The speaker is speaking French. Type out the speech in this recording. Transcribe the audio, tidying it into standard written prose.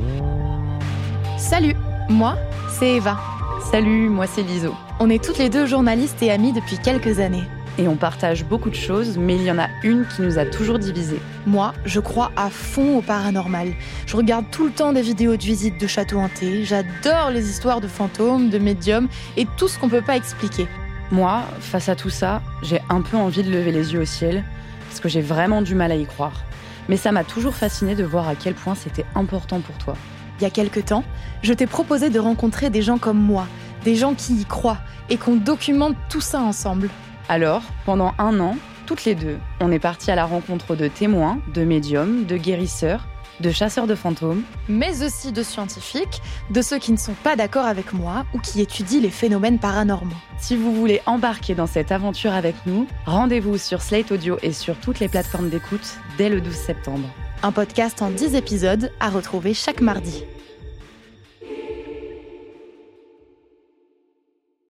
Salut, moi, c'est Eva. Salut, moi c'est Liso. On est toutes les deux journalistes et amies depuis quelques années. Et on partage beaucoup de choses, mais il y en a une qui nous a toujours divisés. Moi, je crois à fond au paranormal. Je regarde tout le temps des vidéos de visites de châteaux hantés. J'adore les histoires de fantômes, de médiums et tout ce qu'on peut pas expliquer. Moi, face à tout ça, j'ai un peu envie de lever les yeux au ciel, parce que j'ai vraiment du mal à y croire. Mais ça m'a toujours fascinée de voir à quel point c'était important pour toi. Il y a quelque temps, je t'ai proposé de rencontrer des gens comme moi, des gens qui y croient et qu'on documente tout ça ensemble. Alors, pendant 1 an, toutes les deux, on est partis à la rencontre de témoins, de médiums, de guérisseurs, de chasseurs de fantômes, mais aussi de scientifiques, de ceux qui ne sont pas d'accord avec moi ou qui étudient les phénomènes paranormaux. Si vous voulez embarquer dans cette aventure avec nous, rendez-vous sur Slate Audio et sur toutes les plateformes d'écoute dès le 12 septembre. Un podcast en 10 épisodes à retrouver chaque mardi.